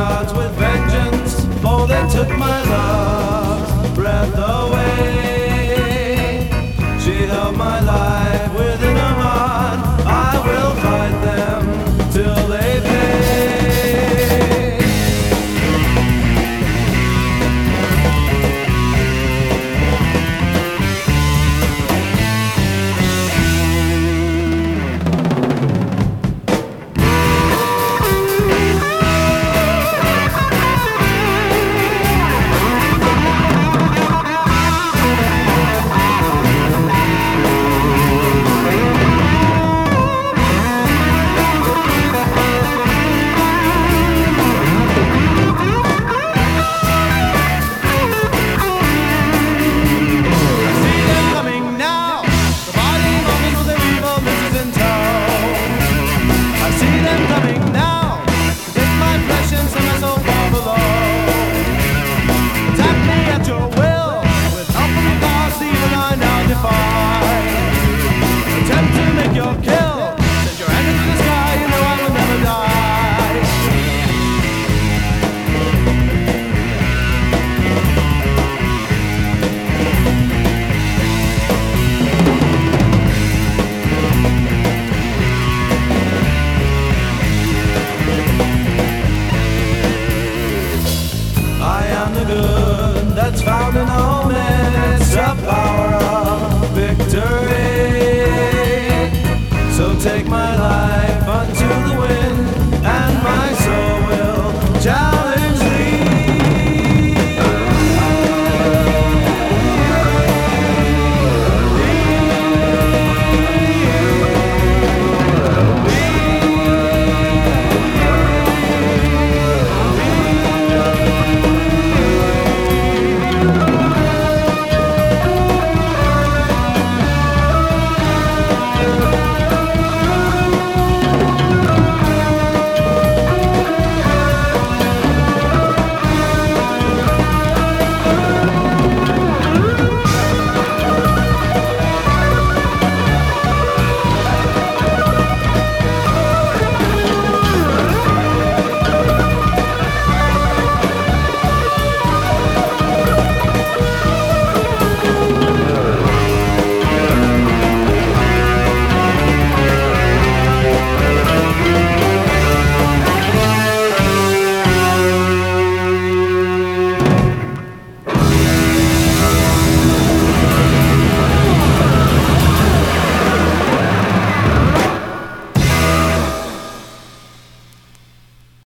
gods with vengeance, oh, they took my love's breath away. She held my life within her heart. I will fight them till they pay. That's found in all men, it's the power of victory. So take my life unto the wind, and my soul will